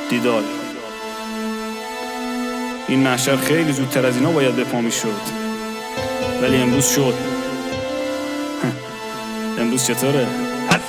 دیدار. این محشر خیلی زودتر از اینا باید به پا میشد، ولی امروز شد. امروز چطوره؟ از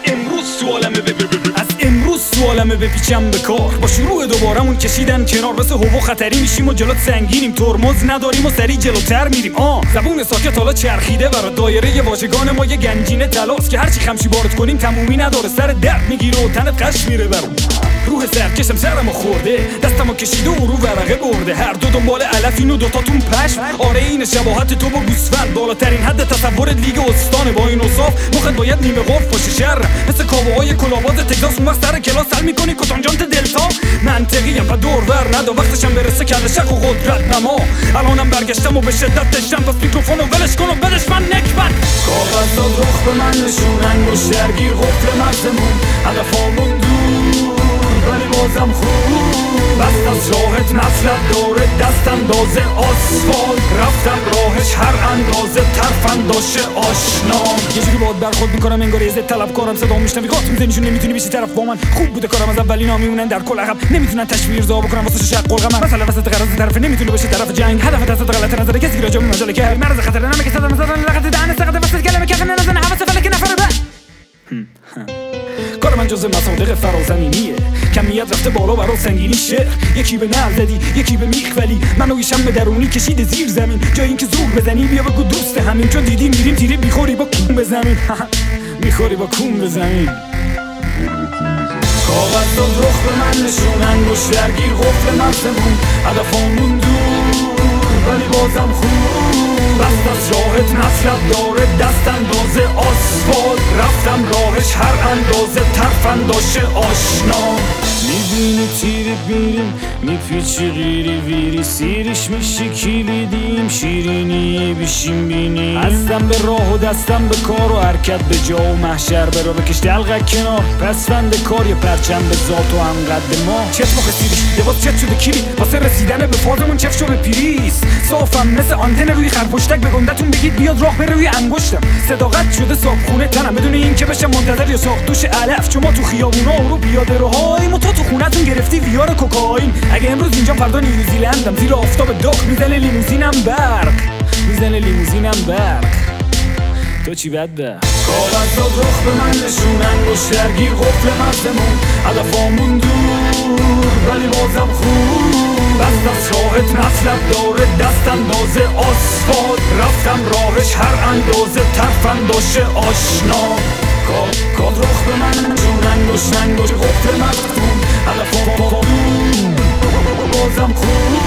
امروز سوالمه بپیچم به کار. با شروع دوبارمون کشیدن کنار، مثل هوا خطری میشیم و جلوت سنگینیم، ترمز نداریم و سریع جلوتر میریم. زبون ساکت حالا چرخیده برا دایره واژگان ما یه گنجینه طلاست که هرچی خمشی وارد کنیم تمومی نداره، سر درد میگیره و تنت قش میره برام. روح سرکشم سرمو خورده، دستمو کشیده و رو ورقه برده، هر دو دنبال علفین و دوتاتون پشم. آره این شباهت تو با گوسفند، بالاترین حد تصورت لیگ استانه. با این اوصاف مخت باید نیمه قرف باشه شر، مثل کاوه‌های کلاهباز تگزاس. اون وقت سر کلاس سل میکنی کتانجانت دلتا. منطقیم و دور ور ندا، وقتشم برسه کله شق و قدرت نما. الانم برگشتم و به شدت تشتم، پس میکروفونو ولش کن و بدش من نکبت. کاغذات رخ به من نشونن، گوش درگیر قفل مغزمون، هدفامون دور ولی بازم خوب. بست از راهت نسلت داره، دست اندازه آسفالت، رفتم راهش هر اندازه ترفنداشه آشنا. یه جوری باید برخورد میکنم انگار یه زد طلبکارم، صدا میشنوی قاط میزنیشون نمیتونی بشی طرف با من. خوب بوده کارم از اولینا میمونن در کل عقب، نمیتونن تشویر زا بکنن واسه شق قلقم. مثلا وسط قراز طرف نمیتونه باشه طرف جنگ، هدف دست غلط نظر کسی که راجع به مجال که مرز خطر نمک صدا مثلا لغت دهن سقط وسط کلمه کف نزنه حواس فلک نفر به. کار من جزء مصادیق فرازمینیه، کمیت رفته بالا برای سنگینی شعر. یکی به نر زدی یکی به میخ، ولی منو یه شم درونی کشید زیر زمین. جای اینکه زور بزنی بیا بگو دوست همین، چون دیدی میریم تیره میخوری با کون به زمین. میخوری با کون به زمین. کاغذات رخ به من نشونن، گوش درگیر قفل مغزمون، هدفامون دور ولی بازم خوب. بست از راهت نسلت داره، دست اندازه آسفالت، رفتم راهش هر اندازه ترفنداشه آشنا. میبینی تیری بیریم میپیچی غیری ویری، سیریش میشی کلیدیم شیرینی بیشیم بینی. هستم به راه و دستم به کار و حرکت به جا و محشر برا بکش دلقک کنار. پسوند کار یه پرچم به ذات و هم قد ما. چشم و خسیریش لباس چت شده کیری، واسه رسیدن به فازمون چف شده پیریس. صافم مثل آنتن روی خرپشتک، به گندتون بگید بیاد راه بره روی انگشتم. صداقت شده صابخونه تنم، بدون این که بشم منتظر یا ساخت دوش علف. چون ما تو خیابونا و رو پیاده روهاییم و تو خونتون گرفتی ویار کوکائین. اگه امروز اینجا فردا نیوزیلندم، زیر آفتاب داغ میزنه لیموزینم برق، میزنه لیموزینم برق. تو چی بد به؟ کاغذات رخ به من نشونن، گوش درگیر قفل مغزمون، هدفامون دور ولی بازم خوب. بست از راهت نسلت داره، دست اندازه آسفالت، رفتم راهش هر اندازه ترفنداشه آشنا. کاغذات رخ به من نشونن، گوش قفل مغزمون، هدفامون بازم خوب.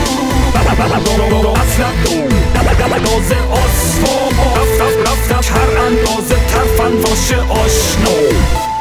اصلا اندازه آسفالت، رفتم هر اندازه ترفنداشه آشنا.